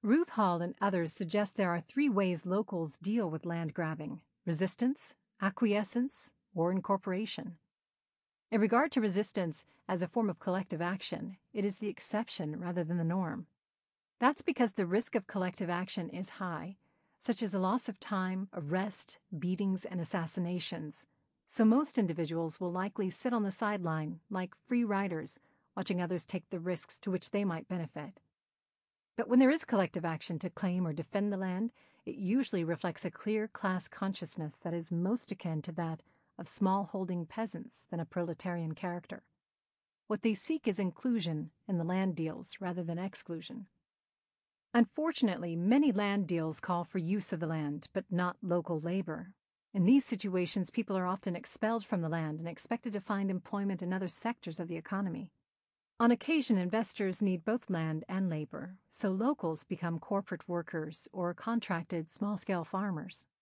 Ruth Hall and others suggest there are three ways locals deal with land grabbing: resistance, acquiescence, or incorporation. In regard to resistance as a form of collective action, it is the exception rather than the norm. That's because the risk of collective action is high, such as a loss of time, arrest, beatings, and assassinations. So most individuals will likely sit on the sideline, like free riders, watching others take the risks to which they might benefit. But when there is collective action to claim or defend the land, it usually reflects a clear class consciousness that is most akin to that of small-holding peasants than a proletarian character. What they seek is inclusion in the land deals rather than exclusion. Unfortunately, many land deals call for use of the land, but not local labor. In these situations, people are often expelled from the land and expected to find employment in other sectors of the economy. On occasion, investors need both land and labor, so locals become corporate workers or contracted small-scale farmers.